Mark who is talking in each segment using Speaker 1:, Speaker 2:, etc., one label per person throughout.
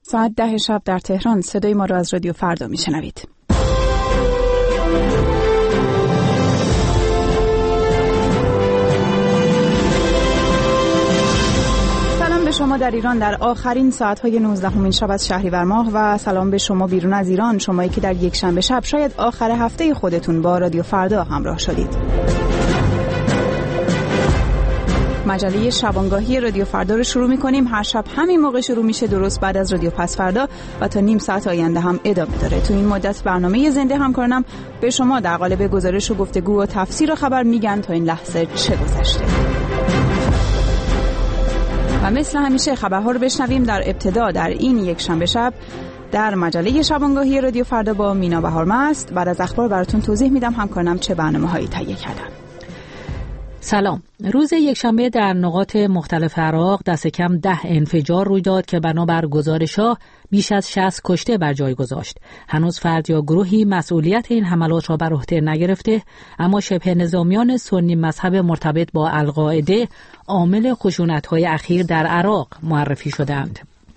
Speaker 1: ساعت 10 شب در تهران صدای ما را از رادیو فردا میشنوید. سلام به شما در ایران در آخرین ساعت‌های 19 شب از شهریور ماه و سلام به شما بیرون از ایران، شمایی که در یک شنبه شب شاید آخر هفته خودتون با رادیو فردا همراه شدید. مجله شبانگاهی رادیو فردا رو شروع می‌کنیم. هر شب همین موقع شروع میشه، درست بعد از رادیو پس فردا و تا نیم ساعت آینده هم ادامه داره. تو این مدت برنامه زنده همکارانم به شما در قالب گزارش و گفتگو و تفسیر و خبر میگن تا این لحظه چه گذشته. و مثل همیشه خبرها رو بشنویم در ابتدا در این یک شنبه شب در مجله شبانگاهی رادیو فردا با مینا بهارمست. بعد از اخبار براتون توضیح میدم همکارانم چه برنامه‌هایی تهیه کردن.
Speaker 2: سلام. روز یکشنبه در نقاط مختلف عراق دست کم 10 انفجار روی داد که بنابر گزارش‌ها بیش از 60 کشته بر جای گذاشت. هنوز فرد یا گروهی مسئولیت این حملات را بر عهده نگرفته، اما شبه نظامیان سنی مذهب مرتبط با القاعده عامل خشونت‌های اخیر در عراق معرفی شدند.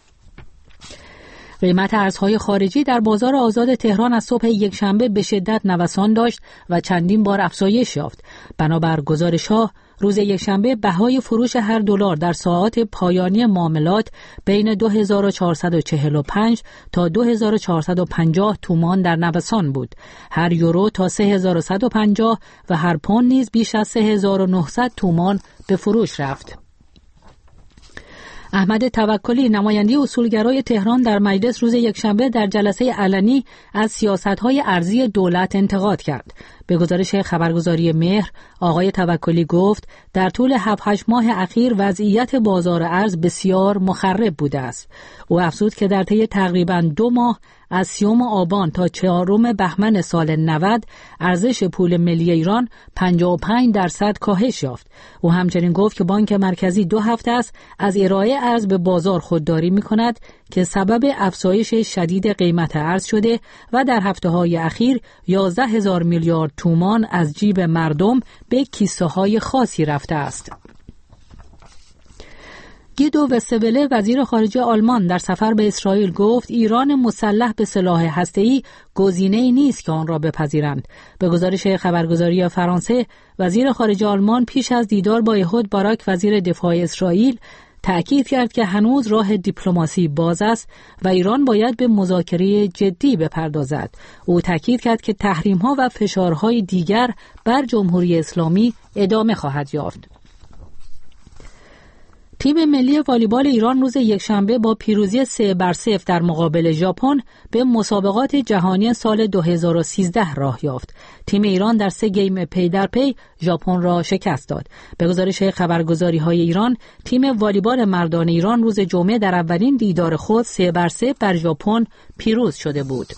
Speaker 2: قیمت ارزهای خارجی در بازار آزاد تهران از صبح یکشنبه به شدت نوسان داشت و چندین بار افزایش یافت. بنابر گزارش‌ها روز یکشنبه بهای فروش هر دلار در ساعات پایانی معاملات بین 2445 تا 2450 تومان در نوسان بود. هر یورو تا 3150 و هر پوند نیز بیش از 3900 تومان به فروش رفت. احمد توکلی نماینده اصولگرای تهران در مجلس روز یکشنبه در جلسه علنی از سیاست‌های ارزی دولت انتقاد کرد. به گزارش خبرگزاری مهر، آقای توکلی گفت در طول 7-8 ماه اخیر وضعیت بازار ارز بسیار مخرب بوده است. او افزود که در طی تقریباً 2 ماه از 30 آبان تا 4 بهمن سال 90 ارزش پول ملی ایران 55% کاهش یافت. او همچنین گفت که بانک مرکزی 2 هفته است از ارائه ارز به بازار خودداری می‌کند که سبب افزایش شدید قیمت ارز شده و در هفته‌های اخیر 11,000 میلیارد تومان از جیب مردم به کیسه‌های خاصی رفته است. گیدو وستوله وزیر خارجه آلمان در سفر به اسرائیل گفت ایران مسلح به سلاح هسته‌ای گزینه‌ای نیست که آن را بپذیرند. به گزارش خبرگزاری فرانسه، وزیر خارجه آلمان پیش از دیدار با احود باراک وزیر دفاع اسرائیل تأکید کرد که هنوز راه دیپلماسی باز است و ایران باید به مذاکره جدی بپردازد. او تأکید کرد که تحریم‌ها و فشارهای دیگر بر جمهوری اسلامی ادامه خواهد یافت. تیم ملی والیبال ایران روز یکشنبه با پیروزی 3-0 در مقابل ژاپن به مسابقات جهانی سال 2013 راه یافت. تیم ایران در 3 گیم پی در پی ژاپن را شکست داد. به گزارش خبرگزاری‌های ایران، تیم والیبال مردان ایران روز جمعه در اولین دیدار خود 3-0 بر ژاپن پیروز شده بود.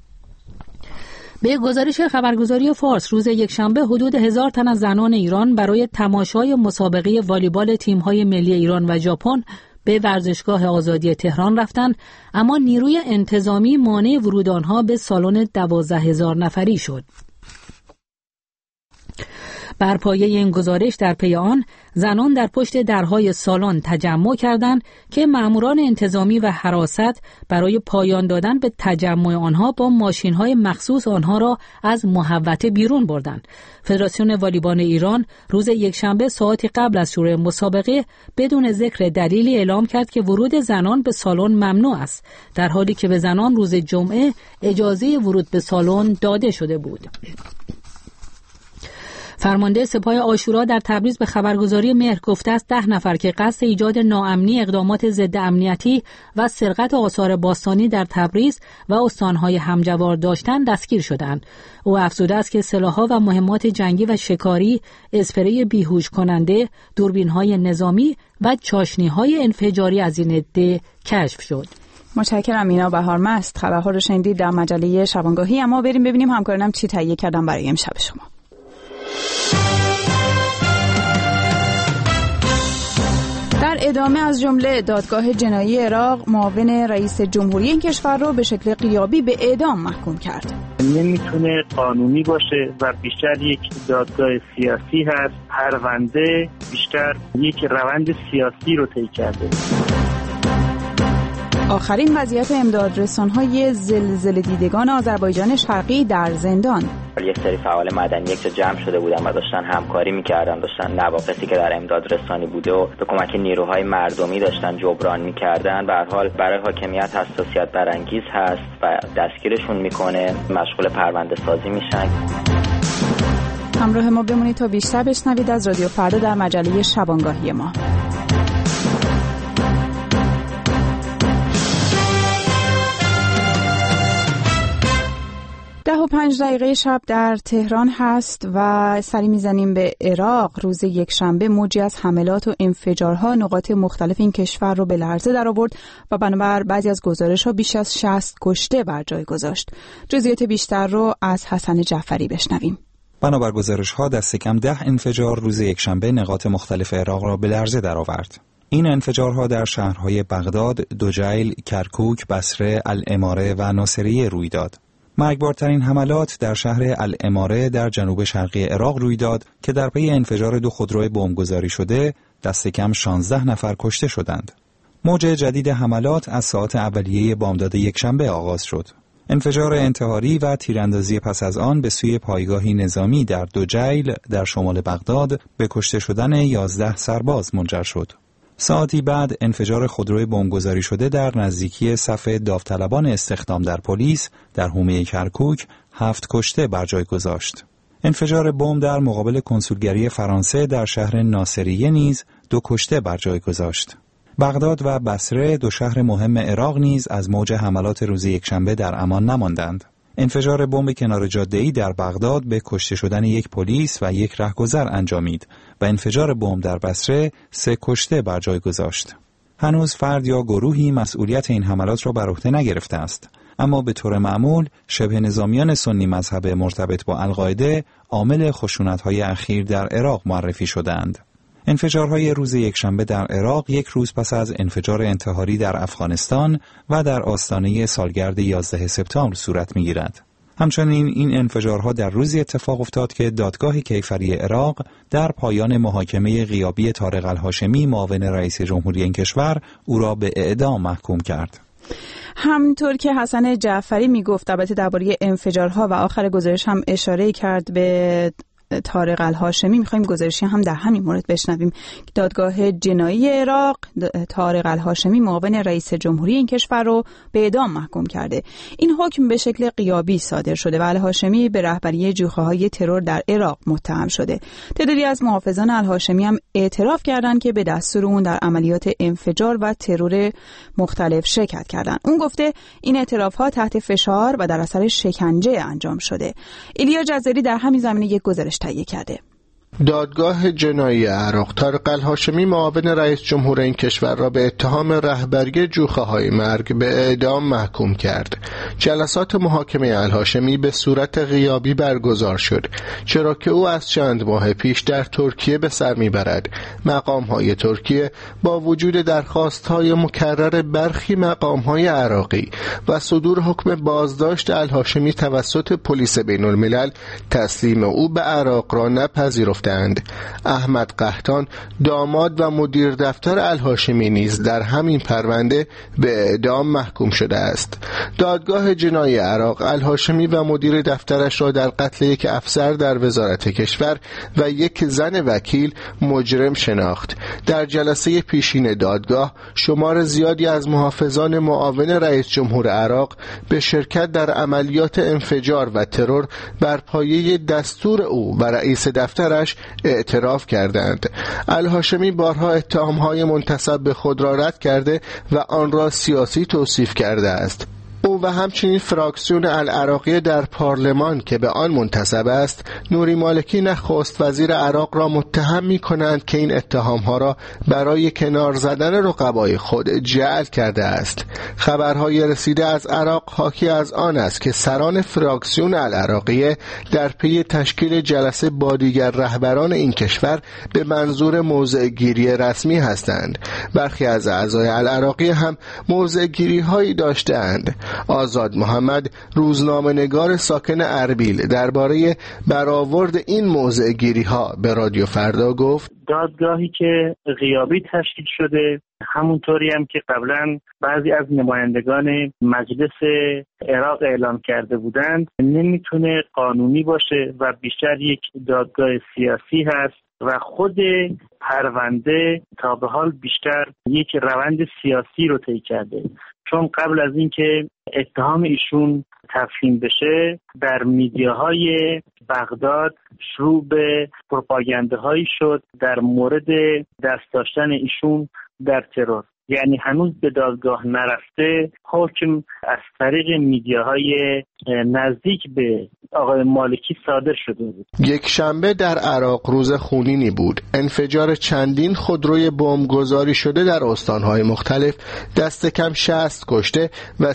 Speaker 2: به گزارش خبرگزاری فارس روز یکشنبه حدود 1000 تن از زنان ایران برای تماشای مسابقه والیبال تیم‌های ملی ایران و ژاپن به ورزشگاه آزادی تهران رفتند، اما نیروی انتظامی مانع ورود آنها به سالن 12,000 نفری شد. بر پایه این گزارش در پی آن زنان در پشت درهای سالن تجمع کردند که ماموران انتظامی و حراست برای پایان دادن به تجمع آنها با ماشین‌های مخصوص آنها را از محوطه بیرون بردند. فدراسیون والیبال ایران روز یکشنبه ساعتی قبل از شروع مسابقه بدون ذکر دلیلی اعلام کرد که ورود زنان به سالن ممنوع است، در حالی که به زنان روز جمعه اجازه ورود به سالن داده شده بود. فرمانده سپاه عاشورا در تبریز به خبرگزاری مهر گفته است 10 نفر که قصد ایجاد ناامنی، اقدامات ضد امنیتی و سرقت آثار باستانی در تبریز و استانهای همجوار داشتند دستگیر شدند. او افزوده است که سلاح‌ها و مهمات جنگی و شکاری، اسپری بیهوش کننده، دوربین‌های نظامی و چاشنی‌های انفجاری از این عده کشف شد.
Speaker 1: متشکرم مینا بهارمست. خبرها رو شنیدید در مجله شبانگاهی. اما بریم ببینیم همکارانم چی تهیه کردن برای امشب شما. در ادامه از جمله دادگاه جنایی عراق معاون رئیس جمهوری این کشور را به شکل غیابی به اعدام محکوم کرد.
Speaker 3: نمیتونه قانونی باشه و بیشتر یک دادگاه سیاسی هست. پرونده بیشتر یک روند سیاسی رو طی کرده.
Speaker 1: آخرین وضعیت امدادرسان‌های زلزله دیدگان آذربایجان شرقی در زندان.
Speaker 4: یک سری فعال مدنی که جمع شده بودن و داشتن همکاری می‌کردن، داشتن نواقصی که در امدادرسانی بوده و به کمک نیروهای مردمی داشتن جبران می‌کردن. به هر حال برای حاکمیت حساسیت برانگیز هست و دستگیرشون می‌کنه، مشغول پرونده سازی میشن.
Speaker 1: همراه ما بمونید تا بیشتر بشنوید از رادیو فردا در مجله شبانگاهی ما. 10:05 شب در تهران هست و سری میزنیم به عراق. روز یکشنبه موجی از حملات و انفجارها نقاط مختلف این کشور رو به لرزه در آورد و بنابر بعضی از گزارش‌ها بیش از 60 کشته بر جای گذاشت. جزئیات بیشتر رو از حسن جعفری بشنویم.
Speaker 5: بنابر گزارش‌ها دست کم 10 انفجار روز یکشنبه نقاط مختلف عراق را به لرزه درآورد. این انفجارها در شهرهای بغداد، دجیل، کرکوک، بصره، الاماره و ناصریه روی داد. مرگبارترین حملات در شهر الاماره در جنوب شرقی عراق روی داد که در پی انفجار 2 خودرو بمبگذاری شده دست کم 16 نفر کشته شدند. موج جدید حملات از ساعات اولیه بامداد یکشنبه آغاز شد. انفجار انتحاری و تیراندازی پس از آن به سوی پایگاهی نظامی در دجیل در شمال بغداد به کشته شدن 11 سرباز منجر شد. ساعتی بعد انفجار خودروی بمبگذاری شده در نزدیکی صف داوطلبان استخدام در پلیس در حومه کرکوک 7 کشته بر جای گذاشت. انفجار بمب در مقابل کنسولگری فرانسه در شهر ناصریه نیز 2 کشته بر جای گذاشت. بغداد و بصره 2 شهر مهم عراق نیز از موج حملات روز یکشنبه در امان نماندند. انفجار بمب کنار جاده‌ای در بغداد به کشته شدن 1 پلیس و 1 رهگذر انجامید و انفجار بمب در بصره 3 کشته بر جای گذاشت. هنوز فرد یا گروهی مسئولیت این حملات را بر عهده نگرفته است، اما به طور معمول شبه نظامیان سنی مذهب مرتبط با القاعده عامل خشونت‌های اخیر در عراق معرفی شدند. انفجارهای روز یکشنبه در عراق 1 روز پس از انفجار انتحاری در افغانستان و در آستانه سالگرد 11 سپتامبر صورت می‌گیرد. همچنین این انفجارها در روزی اتفاق افتاد که دادگاه کیفری عراق در پایان محاکمه غیابی طارق الهاشمی معاون رئیس جمهوری این کشور او را به اعدام محکوم کرد.
Speaker 1: همطور که حسن جعفری میگفت البته درباره انفجارها و آخر گزارش هم اشاره کرد به طارق الهاشمی، میخوایم گزارشی هم در همین مورد بشنویم. دادگاه جنایی عراق طارق الهاشمی معاون رئیس جمهوری این کشور رو به اعدام محکوم کرده. این حکم به شکل غیابی صادر شده و الهاشمی به رهبری جوخه‌های ترور در عراق متهم شده. تعدادی از محافظان الهاشمی هم اعتراف کردند که به دستور اون در عملیات انفجار و ترور مختلف شرکت کردند. اون گفته این اعترافات تحت فشار و در اثر شکنجه انجام شده. ایلیا جزیری در همین زمینه یک گزارش تهیه کرده.
Speaker 6: دادگاه جنایی عراق طارق الهاشمی معاون رئیس جمهور این کشور را به اتهام رهبری جوخه‌های مرگ به اعدام محکوم کرد. جلسات محاکمه الهاشمی به صورت غیابی برگزار شد، چرا که او از چند ماه پیش در ترکیه به سر میبرد. مقام‌های ترکیه با وجود درخواست‌های مکرر برخی مقام‌های عراقی و صدور حکم بازداشت الهاشمی توسط پلیس بین‌الملل تسلیم او به عراق را نپذیرفت. احمد قحطان داماد و مدیر دفتر الهاشمی نیز در همین پرونده به اعدام محکوم شده است. دادگاه جنایی عراق الهاشمی و مدیر دفترش را در قتل 1 افسر در وزارت کشور و 1 زن وکیل مجرم شناخت. در جلسه پیشین دادگاه شمار زیادی از محافظان معاون رئیس جمهور عراق به شرکت در عملیات انفجار و ترور بر پایه دستور او و رئیس دفترش اعتراف کردند. الهاشمی بارها اتهام‌های منتسب به خود را رد کرده و آن را سیاسی توصیف کرده است. او و همچنین فراکسیون العراقی در پارلمان که به آن منتسب است، نوری مالکی نخست وزیر عراق را متهم می‌کنند که این اتهام‌ها را برای کنار زدن رقبای خود جعل کرده است. خبرهای رسیده از عراق حاکی از آن است که سران فراکسیون العراقی در پی تشکیل جلسه با دیگر رهبران این کشور به منظور موضع‌گیری رسمی هستند. برخی از اعضای العراقی هم موضع‌گیری‌هایی داشته‌اند. آزاد محمد روزنامه‌نگار ساکن اربیل درباره برآورد این موضع‌گیری‌ها به رادیو فردا گفت:
Speaker 3: دادگاهی که غیابی تشکیل شده همونطوری هم که قبلا بعضی از نمایندگان مجلس عراق اعلام کرده بودند نمیتونه قانونی باشه و بیشتر یک دادگاه سیاسی هست و خود پرونده تا به حال بیشتر یک روند سیاسی رو طی کرده، چون قبل از اینکه اتهام ایشون تفهیم بشه در میدیاهای بغداد شروع به پروپاگانده هایی شد در مورد دست داشتن ایشون در ترور. یعنی هنوز به دادگاه نرفته حکم از طریق میدیاهای نزدیک به آقای مالکی صادر شده بود.
Speaker 6: یک شنبه در عراق روز خونینی بود. انفجار چندین خودروی بمبگذاری شده در استانهای مختلف دست کم 60 کشته و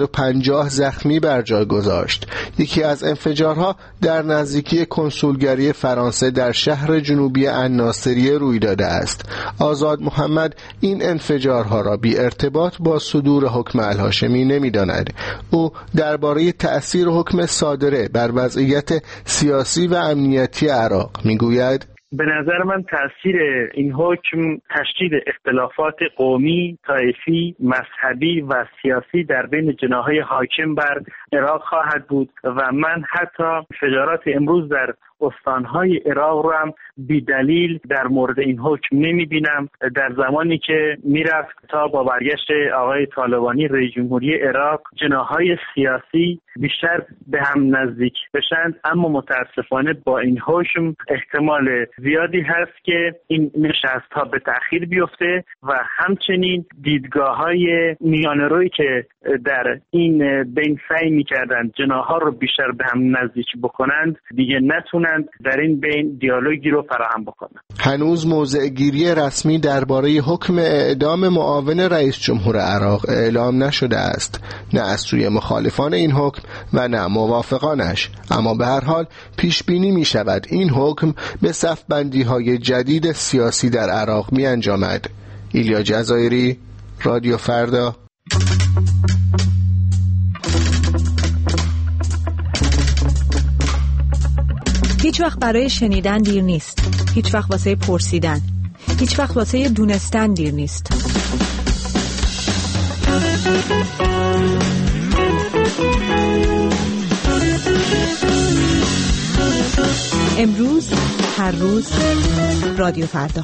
Speaker 6: 350 زخمی بر جای گذاشت. یکی از انفجارها در نزدیکی کنسولگری فرانسه در شهر جنوبی الناصریه روی داده است. آزاد محمد این انفجارها را بی ارتباط با صدور حکم الهاشمی نمی‌داند. او درباره تأثیر حکم صادره بر وضعیت سیاسی و امنیتی عراق میگوید:
Speaker 3: به نظر من تأثیر این حکم تشدید اختلافات قومی، طایفی، مذهبی و سیاسی در بین جناح‌های حاکم بر عراق خواهد بود و من حتی انفجارات امروز در استانهای عراق رو هم بی دلیل در مورد این حکم نمی بینم. در زمانی که میرفت تا با برگشت آقای طالبانی رئیس جمهوری عراق جناح‌های سیاسی بیشتر به هم نزدیک بشند، اما متاسفانه با این حکم احتمال زیادی هست که این نشست‌ها به تأخیر بیفته و همچنین دیدگاه‌های میانه‌رویی که در این بین سعی می‌کردند جناح‌ها رو بیشتر به هم نزدیک بکنند دیگه نتونند در این بین دیالوگی رو فراهم بکنند.
Speaker 6: هنوز موضع گیری رسمی درباره حکم اعدام معاون رئیس جمهور عراق اعلام نشده است، نه از سوی مخالفان این حکم و نه موافقانش، اما به هر حال پیش بینی می شود این حکم به صف بندی های جدید سیاسی در عراق می انجامد. ایلیا جزایری، رادیو فردا.
Speaker 7: هیچ وقت برای شنیدن دیر نیست. هیچ وقت واسه پرسیدن. هیچ وقت واسه دونستن دیر نیست. امروز، هر روز، رادیو فردا.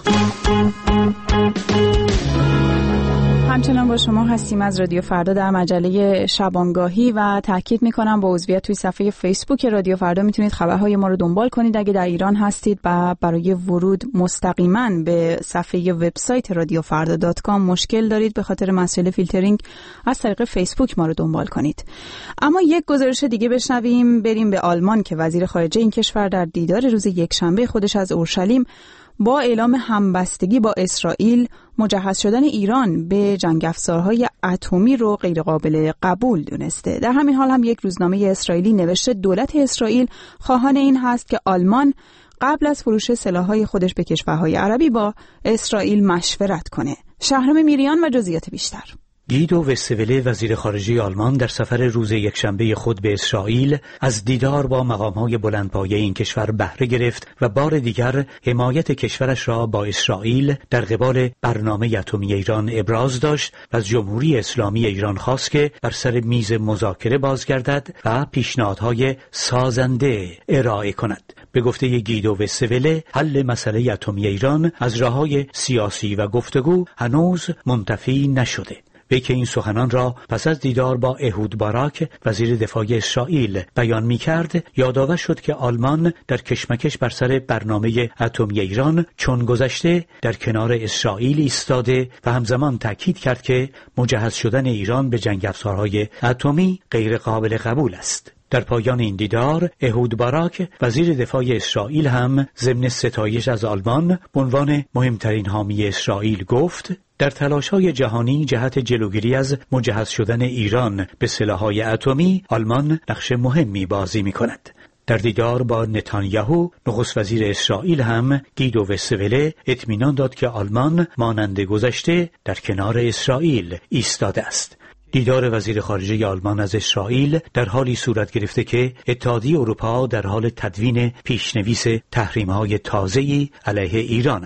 Speaker 1: همچنان با شما هستیم از رادیو فردا در مجله شبانگاهی و تاکید میکنم با عضویت توی صفحه فیسبوک رادیو فردا میتونید خبرهای ما رو دنبال کنید. اگه در ایران هستید و برای ورود مستقیما به صفحه وبسایت radiofarda.com مشکل دارید به خاطر مسئله فیلترینگ، از طریق فیسبوک ما رو دنبال کنید. اما یک گزارش دیگه بشنویم. بریم به آلمان که وزیر خارجه این کشور در دیدار روز یکشنبه خودش از اورشلیم با اعلام همبستگی با اسرائیل مجهز شدن ایران به جنگ افزارهای اتمی رو غیر قابل قبول دونسته. در همین حال هم یک روزنامه اسرائیلی نوشته دولت اسرائیل خواهان این هست که آلمان قبل از فروش سلاح‌های خودش به کشورهای عربی با اسرائیل مشورت کنه. شهرام میریان و جزئیات بیشتر.
Speaker 8: گیدو وستوله وزیر خارجه آلمان در سفر روز یکشنبه خود به اسرائیل از دیدار با مقام‌های بلندپایه این کشور بهره گرفت و بار دیگر حمایت کشورش را با اسرائیل در قبال برنامه اتمی ایران ابراز داشت و از جمهوری اسلامی ایران خواست که بر سر میز مذاکره بازگردد و پیشنهادهای سازنده ارائه کند. به گفته گیدو وستوله حل مسئله اتمی ایران از راه‌های سیاسی و گفتگو هنوز منتفی نشده. وی که این سخنان را پس از دیدار با اهود باراک وزیر دفاع اسرائیل بیان می‌کرد، یادآور شد که آلمان در کشمکش بر سر برنامه اتمی ایران چون گذشته در کنار اسرائیل ایستاده و همزمان تاکید کرد که مجهز شدن ایران به جنگ افزارهای اتمی غیر قابل قبول است. در پایان این دیدار اهود باراک وزیر دفاع اسرائیل هم ضمن ستایش از آلمان به عنوان مهمترین حامی اسرائیل گفت در تلاش‌های جهانی جهت جلوگیری از مجهز شدن ایران به سلاح‌های اتمی آلمان نقش مهمی بازی می‌کند. در دیدار با نتانیاهو نخست وزیر اسرائیل هم گیدو وستوله اطمینان داد که آلمان مانند گذشته در کنار اسرائیل ایستاده است. دیدار وزیر خارجه آلمان از اسرائیل در حالی صورت گرفته که اتحادیه اروپا در حال تدوین پیشنویس تحریم‌های تازه‌ای علیه ایران است.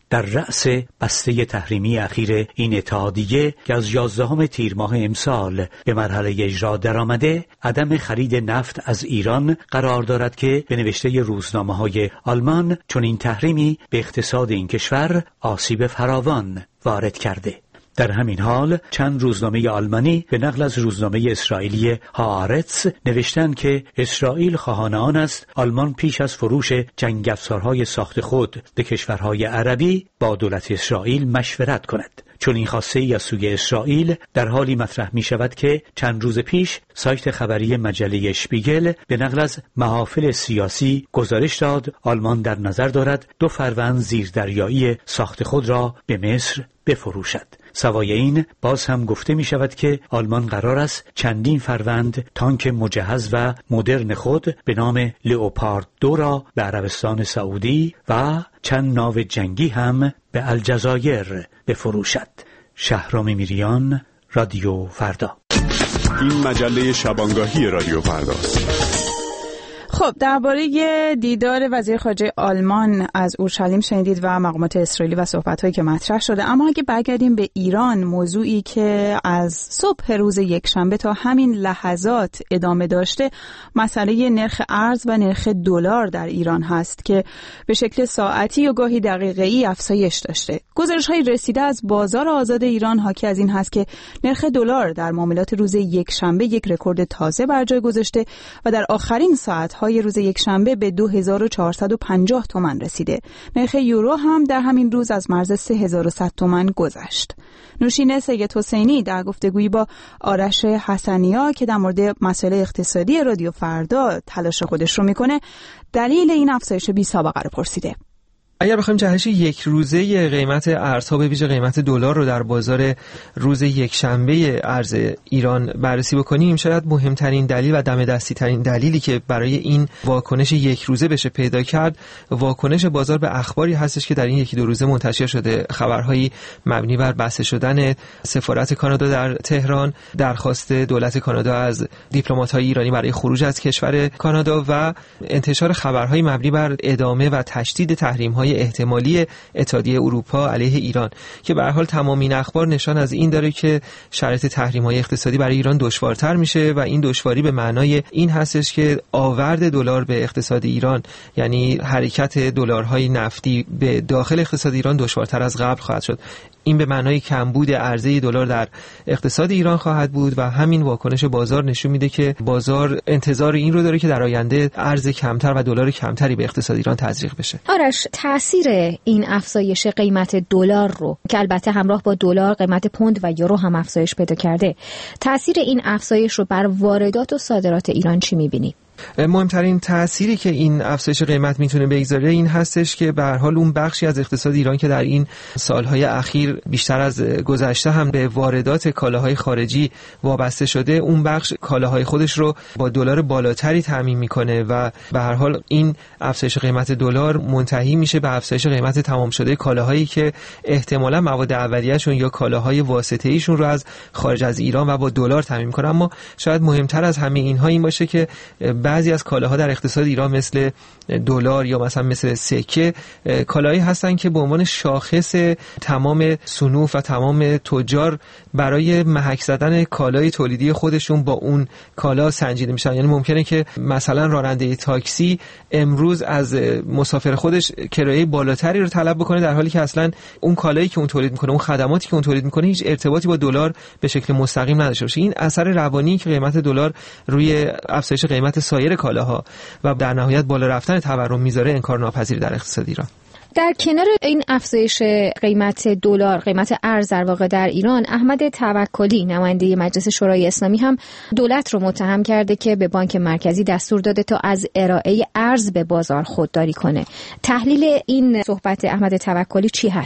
Speaker 8: در رأس بسته تحریمی اخیر این اتحادیه که از 11 تیر ماه امسال به مرحله اجرا درآمده، عدم خرید نفت از ایران قرار دارد که به نوشته روزنامه‌های آلمان چون این تحریمی به اقتصاد این کشور آسیب فراوان وارد کرده. در همین حال چند روزنامه آلمانی به نقل از روزنامه اسرائیلی هآرتس نوشتند که اسرائیل خواهان آن است آلمان پیش از فروش جنگ افزارهای ساخت خود به کشورهای عربی با دولت اسرائیل مشورت کند. چون این خواسته ای از سوی اسرائیل در حالی مطرح می شود که چند روز پیش سایت خبری مجله اشپیگل به نقل از محافل سیاسی گزارش داد آلمان در نظر دارد 2 فروند زیردریایی ساخت خود را به مصر بفروشد. سوای این باز هم گفته می شود که آلمان قرار است چندین فروند تانک مجهز و مدرن خود به نام لئوپارد 2 را به عربستان سعودی و چند ناو جنگی هم به الجزایر بفروشد. شهرام میریان، رادیو فردا.
Speaker 9: این مجله شبانگاهی رادیو فرداست.
Speaker 1: خب درباره دیدار وزیر خارجه آلمان از اورشلیم شنیدید و مقامات اسرائیلی و صحبت‌هایی که مطرح شده. اما اگه برگردیم به ایران، موضوعی که از صبح روز یکشنبه تا همین لحظات ادامه داشته، مسئله نرخ ارز و نرخ دلار در ایران هست که به شکل ساعتی و گاهی دقیقه‌ای افزایش داشته. گزارش‌های رسیده از بازار آزاد ایران حاکی از این هست که نرخ دلار در معاملات روز یکشنبه یک رکورد تازه بر جای گذاشته و در آخرین ساعت‌های روز یکشنبه به 2450 تومان رسیده. نرخ یورو هم در همین روز از مرز 3100 تومان گذشت. نوشین سید حسینی در گفتگویی با آرش حسنیا که در مورد مسائل اقتصادی رادیو فردا تلاش خودش رو میکنه، دلیل این افزایش بی‌سابقه رو پرسیده.
Speaker 10: اگر بخوایم جهش یک روزه قیمت ارزها به ویژه قیمت دلار رو در بازار روز یکشنبه ارز ایران بررسی بکنیم، شاید مهمترین دلیل و دم دستی ترین دلیلی که برای این واکنش یک روزه بشه پیدا کرد، واکنش بازار به اخباری هستش که در این یکی دو روزه منتشر شده. خبرهایی مبنی بر بسته شدن سفارت کانادا در تهران، درخواست دولت کانادا از دیپلمات‌های ایرانی برای خروج از کشور کانادا و انتشار خبرهایی مبنی بر ادامه و تشدید تحریم‌های احتمالی اتحادیه اروپا علیه ایران که به هر حال تمام این اخبار نشان از این داره که شرایط تحریم‌های اقتصادی برای ایران دشوارتر میشه و این دشواری به معنای این هستش که آورد دلار به اقتصاد ایران، یعنی حرکت دلارهای نفتی به داخل اقتصاد ایران دشوارتر از قبل خواهد شد. این به معنای کمبود عرضه دلار در اقتصاد ایران خواهد بود و همین واکنش بازار نشون میده که بازار انتظار این رو داره که در آینده ارز کمتر و دلار کمتری به اقتصاد ایران تزریق بشه.
Speaker 11: آرش، تاثیر این افزایش قیمت دلار رو که البته همراه با دلار قیمت پوند و یورو هم افزایش پیدا کرده، تاثیر این افزایش رو بر واردات و صادرات ایران چی می‌بینی؟
Speaker 10: مهمترین تأثیری که این افزایش قیمت میتونه بگذاره این هستش که به هر حال اون بخشی از اقتصاد ایران که در این سالهای اخیر بیشتر از گذشته هم به واردات کالاهای خارجی وابسته شده، اون بخش کالاهای خودش رو با دلار بالاتری تامین میکنه و به هر حال این افزایش قیمت دلار منتهی میشه به افزایش قیمت تمام شده کالاهایی که احتمالاً مواد اولیه‌شون یا کالاهای واسطه‌ایشون رو از خارج از ایران و با دلار تامین میکنن. اما شاید مهمتر از همه اینها این باشه که بعضی از کالاها در اقتصاد ایران مثل دلار یا مثلا مثل سکه کالایی هستن که به عنوان شاخص تمام صنوف و تمام تجار برای محک زدن کالای تولیدی خودشون با اون کالا سنجیده میشن. یعنی ممکنه که مثلا راننده تاکسی امروز از مسافر خودش کرایه بالاتری رو طلب بکنه در حالی که اصلا اون کالایی که اون تولید میکنه، اون خدماتی که اون تولید میکنه هیچ ارتباطی با دلار به شکل مستقیم نداشته باشه. این اثر روانی که قیمت دلار روی افزایش قیمت سایر کالاها و در نهایت بالا رفتن تورم میذاره انکارناپذیر در اقتصاد ایران.
Speaker 11: در کنار این افزایش قیمت دلار، قیمت ارز در واقع در ایران، احمد توکلی نماینده مجلس شورای اسلامی هم دولت رو متهم کرده که به بانک مرکزی دستور داده تا از ارائه ارز به بازار خودداری کنه. تحلیل این صحبت احمد توکلی چی هست؟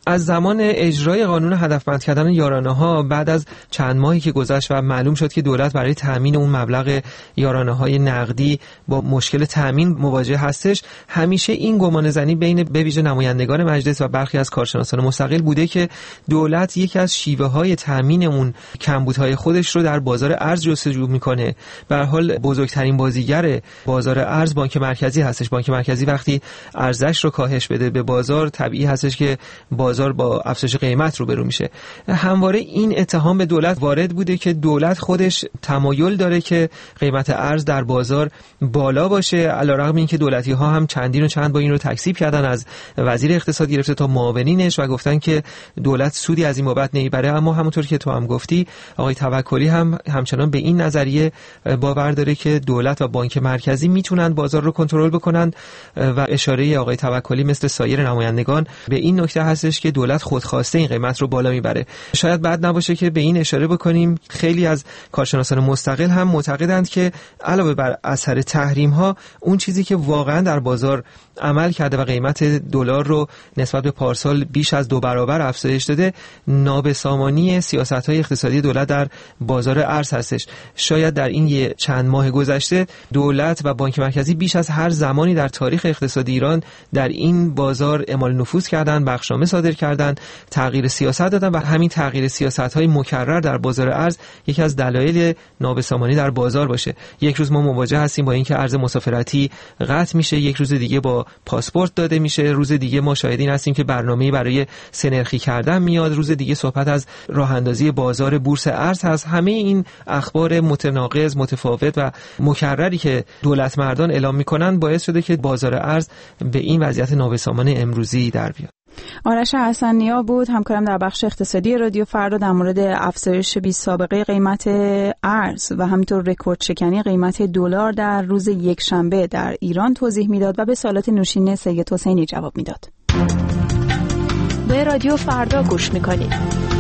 Speaker 10: از زمان اجرای قانون هدفمند کردن یارانه‌ها بعد از چند ماهی که گذشت و معلوم شد که دولت برای تامین اون مبلغ یارانه‌های نقدی با مشکل تامین مواجه هستش، همیشه این گمانه‌زنی بین به ویژه نمایندگان مجلس و برخی از کارشناسان مستقل بوده که دولت یکی از شیوه‌های تامین اون کمبودهای خودش رو در بازار ارز جستجو می‌کنه. به هر حال بزرگترین بازیگر بازار ارز بانک مرکزی هستش. بانک مرکزی وقتی ارزش رو کاهش بده به بازار، طبیعی هستش که بازار با افزایش قیمت روبرو میشه. همواره این اتهام به دولت وارد بوده که دولت خودش تمایل داره که قیمت ارز در بازار بالا باشه، علیرغم اینکه دولتی ها هم چندین و چند با این رو تکذیب کردن، از وزیر اقتصاد گرفته تا معاونینش، و گفتن که دولت سودی از این بابت نمیبره. اما همونطور که تو هم گفتی، آقای توکلی هم همچنان به این نظریه باور داره که دولت و بانک مرکزی میتونن بازار رو کنترل بکنن و اشاره آقای توکلی مثل سایر نمایندگان به این نکته هستش که دولت خودخواسته این قیمت رو بالا میبره. شاید بد نباشه که به این اشاره بکنیم خیلی از کارشناسان مستقل هم معتقدند که علاوه بر اثر تحریم ها، اون چیزی که واقعا در بازار عمل کرده و قیمت دلار رو نسبت به پارسال بیش از 2 برابر افزایش داده، نابسامانی سیاست‌های اقتصادی دولت در بازار ارز هستش. شاید در این چند ماه گذشته دولت و بانک مرکزی بیش از هر زمانی در تاریخ اقتصادی ایران در این بازار اعمال نفوذ کردن، بخشنامه صادر کردن، تغییر سیاست دادن و همین تغییر سیاست‌های مکرر در بازار ارز یکی از دلایل نابسامانی در بازار باشه. یک روز ما مواجه هستیم با اینکه ارز مسافرتی قطع میشه، یک روز دیگه با پاسپورت داده میشه، روز دیگه ما شاهدین هستیم که برنامه‌ای برای سه‌نرخی کردن میاد، روز دیگه صحبت از راه اندازی بازار بورس ارز هست. همه این اخبار متناقض، متفاوت و مکرری که دولت مردان اعلام میکنن باعث شده که بازار ارز به این وضعیت نابسامان امروزی در بیاد.
Speaker 1: آرش حسن‌نیا بود همکارم در بخش اقتصادی رادیو فردا، در مورد افزایش بی سابقه قیمت ارز و همینطور رکورد شکنی قیمت دلار در روز یکشنبه در ایران توضیح میداد و به سوالات نوشین سید حسینی جواب میداد.
Speaker 7: به رادیو فردا گوش میکنید.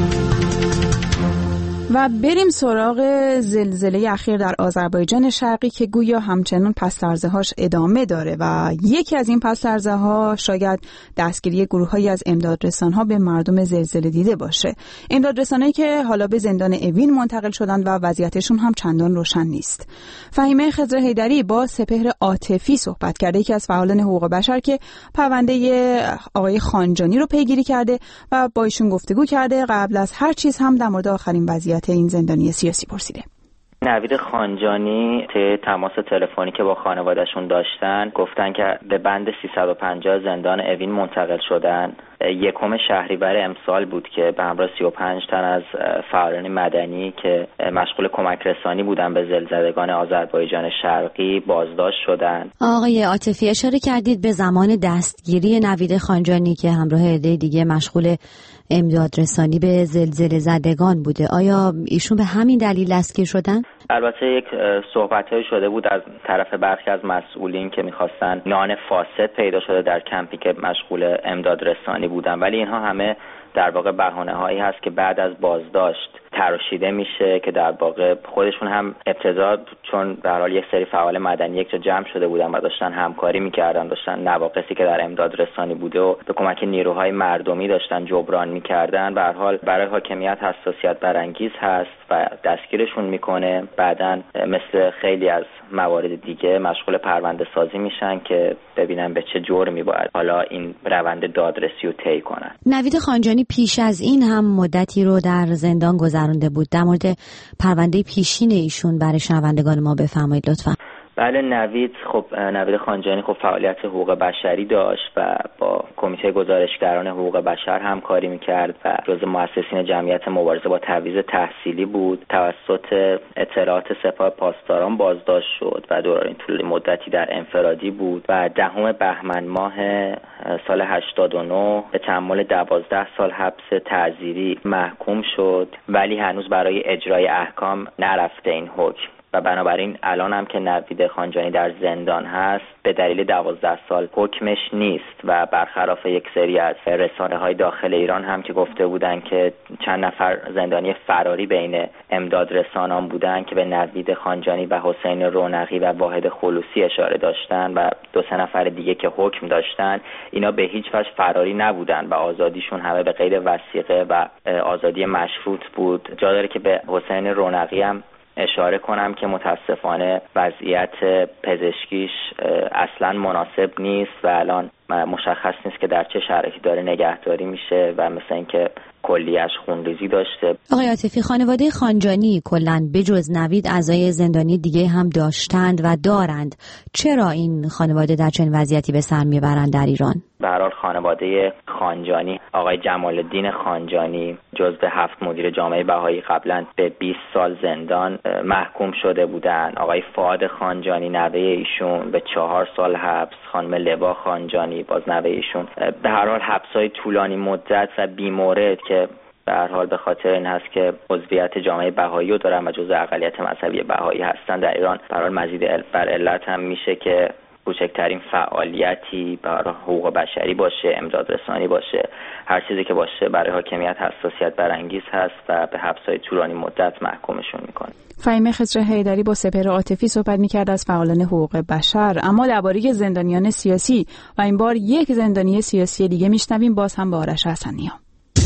Speaker 1: و بریم سراغ زلزله اخیر در آذربایجان شرقی که گویا همچنان پس‌لرزه‌هاش ادامه داره و یکی از این پس‌لرزه‌ها شاید دستگیری گروه‌هایی از امدادرسان‌ها به مردم زلزله دیده باشه. امدادرسانایی که حالا به زندان اوین منتقل شدن و وضعیتشون هم چندان روشن نیست. فهیمه خضر حیدری با سپهر عاطفی صحبت کرده، یکی از فعالان حقوق بشر که پرونده آقای خانجانی رو پیگیری کرده و با ایشون گفتگو کرده. قبل از هر چیز هم در مورد آخرین وضعیت این زندانی سیاسی پرسیده.
Speaker 4: نوید خانجانی طی تماس تلفنی که با خانواده‌شون داشتن گفتن که به بند 350 زندان اوین منتقل شدن. 1 شهریور امسال بود که به همراه 35 تن از فعالان مدنی که مشغول کمک رسانی بودن به زلزله‌زدگان آذربایجان شرقی بازداشت شدن.
Speaker 12: آقای عاطفی، اشاره کردید به زمان دستگیری نوید خانجانی که همراه عده دیگه مشغول امداد رسانی به زلزله زدگان بوده. آیا ایشون به همین دلیل دستگیر شدن؟
Speaker 4: البته یک صحبت‌هایی شده بود از طرف برخی از مسئولین که می‌خواستن نان فاسد پیدا شده در کمپی که مشغول امداد رسانی بودن، ولی اینها همه در واقع بهانه‌هایی هست که بعد از بازداشت تراشیده میشه که در واقع خودشون هم ابتدا چون در حال یک سری فعال مدنی یک جا جمع شده بودن و داشتن همکاری میکردن، داشتن نواقصی که در امداد رسانی بوده و به کمک نیروهای مردمی داشتن جبران میکردن، به هر حال برای حاکمیت حساسیت برانگیز هست و دستگیرشون میکنه. بعداً مثل خیلی از موارد دیگه مشغول پرونده سازی میشن که ببینن به چه جرمی باید حالا این روند دادرسی رو طی کنن.
Speaker 12: نوید خانجانی پیش از این هم مدتی رو در زندان گذرانده بود. در مورد پرونده پیشین ایشون برای شنوندگان ما بفرمایید لطفا.
Speaker 4: بله، نوید خانجانی فعالیت حقوق بشری داشت و با کمیته گزارشگران حقوق بشر همکاری میکرد و جزو مؤسسین جمعیت مبارزه با تبعیض تحصیلی بود. توسط اطلاعات سپاه پاسداران بازداشت شد و دوران طول مدتی در انفرادی بود و 10 بهمن ماه سال 89 به تحمل 12 سال حبس تعزیری محکوم شد، ولی هنوز برای اجرای احکام نرفته این حکم. و بنابراین الان هم که نوید خانجانی در زندان هست به دلیل 12 سال حکمش نیست و برخلاف یک سری از رسانه‌های داخل ایران هم که گفته بودن که چند نفر زندانی فراری بین امدادرسانان بودن که به نوید خانجانی و حسین رونقی و واحد خلوصی اشاره داشتن و 2-3 نفر دیگه که حکم داشتن، اینا به هیچ وجه فراری نبودن و آزادیشون همه به قید وثیقه و آزادی مشروط بود. جا داره که به حسین رونقی هم اشاره کنم که متاسفانه وضعیت پزشکیش اصلا مناسب نیست و الان مشخص نیست که در چه شرایطی داره نگهداری میشه و مثل اینکه کلیه‌اش خونریزی داشته.
Speaker 12: آقای عاطفی، خانواده خانجانی کلاً بجز نوید اعضای زندانی دیگه هم داشتند و دارند. چرا این خانواده در چنین وضعیتی به سر میبرند در ایران؟
Speaker 4: به هر حال خانواده خانجانی، آقای جمال الدین خانجانی جزو 7 مدیر جامعه بهایی قبلا به 20 سال زندان محکوم شده بودند. آقای فؤاد خانجانی نوه ایشون به 4 سال حبس، خانم لبا خانجانی باز نوه ایشون. به هر حال حبس‌های طولانی مدت و بی‌مورد که به هر حال به خاطر این هست که عضویت جامعه بهایی رو دارن و جزء اقلیت مذهبی بهایی هستن در ایران، به هر حال مزید بر علت هم میشه که کوچکترین فعالیتی برای حقوق بشری باشه، امدادرسانی باشه، هر چیزی که باشه برای حاکمیت حساسیت برانگیز هست و به حبس‌های طولانی مدت محکومشون میکنه.
Speaker 1: فهیمه خضر حیدری با سپهر عاطفی صحبت میکرد از فعالان حقوق بشر. اما درباره زندانیان سیاسی و این بار یک زندانی سیاسی دیگه میشنویم، باز هم با آرش حسنی‌ها.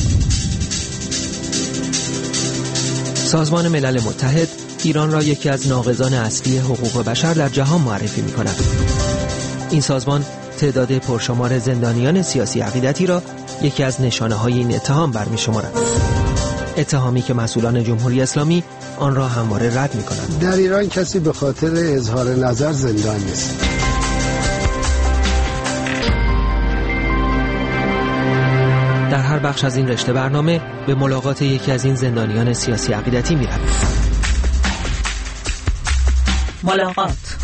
Speaker 10: سازمان ملل متحد ایران را یکی از ناقضان اصلی حقوق بشر در جهان معرفی می‌کند. این سازمان تعداد پرشمار زندانیان سیاسی عقیدتی را یکی از نشانه‌های این اتهام برمی‌شمارد. اتهامی که مسئولان جمهوری اسلامی آن را همواره رد می‌کنند.
Speaker 13: در ایران کسی به خاطر اظهار نظر زندان نیست.
Speaker 10: در هر بخش از این رشته برنامه به ملاقات یکی از این زندانیان سیاسی عقیدتی می‌رویم.
Speaker 1: ملاقات.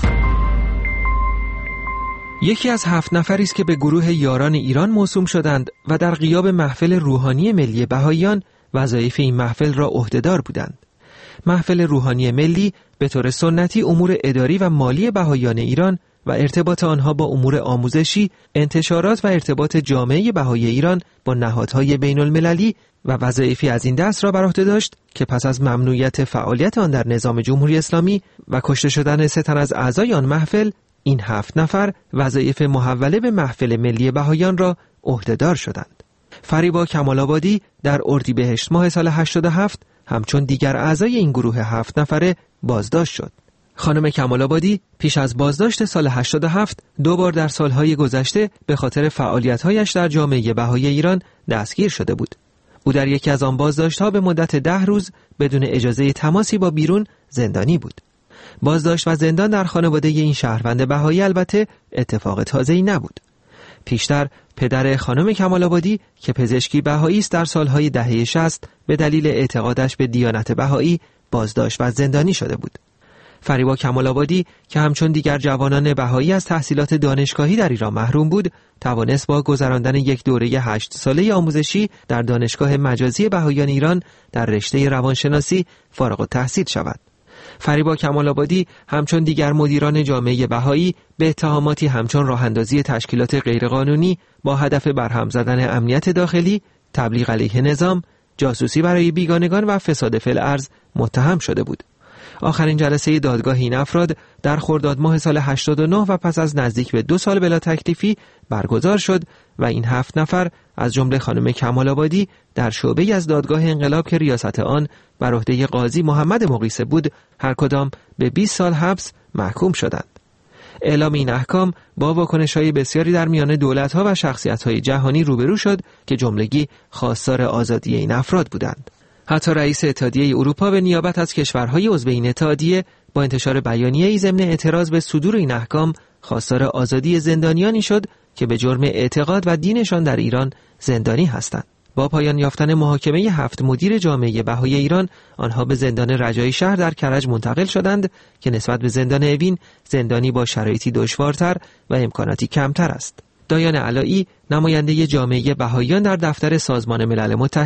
Speaker 10: یکی از 7 نفری است که به گروه یاران ایران موسوم شدند و در غیاب محفل روحانی ملی بهائیان وظایف این محفل را عهده‌دار بودند. محفل روحانی ملی به طور سنتی امور اداری و مالی بهائیان ایران و ارتباط آنها با امور آموزشی، انتشارات و ارتباط جامعه بهائی ایران با نهادهای بین المللی و وظایفی از این دست را بر عهده داشت که پس از ممنوعیت فعالیت آن در نظام جمهوری اسلامی و کشته شدن 3 تن از اعضای آن محفل، این 7 نفر وظایف محوله به محفل ملی بهائیان را عهده‌دار شدند. فریبا کمال‌آبادی در اردیبهشت ماه سال 87 همچون دیگر اعضای این گروه 7 نفره بازداشت شد. خانم کمال‌آبادی پیش از بازداشت سال 87 2 بار در سالهای گذشته به خاطر فعالیت‌هایش در جامعه بهائی ایران دستگیر شده بود. او در یکی از آن بازداشت‌ها به مدت 10 روز بدون اجازه تماسی با بیرون زندانی بود. بازداشت و زندان در خانواده این شهروند بهائی البته اتفاق تازه‌ای نبود. پیشتر پدر خانم کمال‌آبادی که پزشکی بهائی است در سالهای دهه 60 به دلیل اعتقادش به دیانت بهائی بازداشت و زندانی شده بود. فریبا کمال‌آبادی که همچون دیگر جوانان بهائی از تحصیلات دانشگاهی در ایران محروم بود، توانست با گذراندن یک دوره 8 ساله آموزشی در دانشگاه مجازی بهائیان ایران در رشته روانشناسی فارغ التحصیل شود. فریبا کمال‌آبادی همچون دیگر مدیران جامعه بهائی به اتهاماتی همچون راه‌اندازی تشکیلات غیرقانونی با هدف برهم زدن امنیت داخلی، تبلیغ علیه نظام، جاسوسی برای بیگانگان و فساد فی الارض متهم شده بود. آخرین جلسه دادگاه این افراد در خرداد ماه سال 89 و پس از نزدیک به 2 سال بلا تکلیفی برگزار شد و این 7 نفر از جمله خانم کمال‌آبادی در شعبه‌ای از دادگاه انقلاب که ریاست آن بر عهده قاضی محمد مقیسه بود، هر کدام به 20 سال حبس محکوم شدند. اعلام این احکام با واکنش‌های بسیاری در میان دولت‌ها و شخصیت‌های جهانی روبرو شد که جملگی خواستار آزادی این افراد بودند. حتی رئیس اتحادیه اروپا به نیابت از کشورهای عضو این اتحادیه با انتشار بیانیه‌ای ضمن اعتراض به صدور این احکام خواستار آزادی زندانیانی شد که به جرم اعتقاد و دینشان در ایران زندانی هستند. با پایان یافتن محاکمه 7 مدیر جامعه بهائی ایران، آنها به زندان رجایی شهر در کرج منتقل شدند که نسبت به زندان اوین زندانی با شرایطی دشوارتر و امکاناتی کمتر است. دایان علایی، نماینده جامعه بهائیان در دفتر سازمان ملل متحد،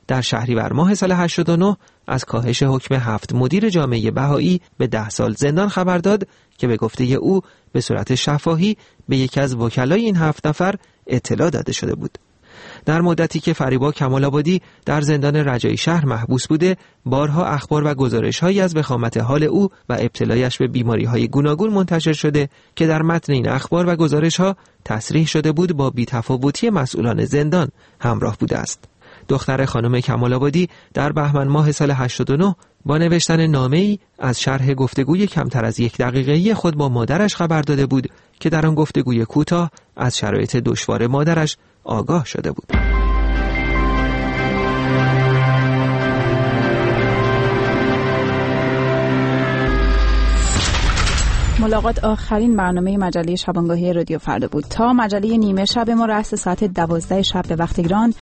Speaker 10: در شهریور ماه سال 89 از کاهش حکم 7 مدیر جامعه بهایی به 10 سال زندان خبر داد که به گفته او به صورت شفاهی به یکی از وکلای این 7 نفر اطلاع داده شده بود. در مدتی که فریبا کمال‌آبادی در زندان رجایی شهر محبوس بوده، بارها اخبار و گزارش‌هایی از وخامت حال او و ابتلایش به بیماری‌های گوناگون منتشر شده که در متن این اخبار و گزارش‌ها تصریح شده بود با بی‌تفاوتی مسئولان زندان همراه بوده است. دختر خانم کمال‌آبادی در بهمن ماه سال 89 با نوشتن نامه‌ای از شرح گفتگوی کمتر از 1 دقیقه‌ای خود با مادرش خبر داده بود که در آن گفتگوی کوتاه از شرایط دشوار مادرش آگاه شده بود.
Speaker 1: ملاقات آخرین برنامه مجله شبانگاهی رادیو فردا بود. تا مجله نیمه شب ما رأس ساعت 12 شب به وقت ایران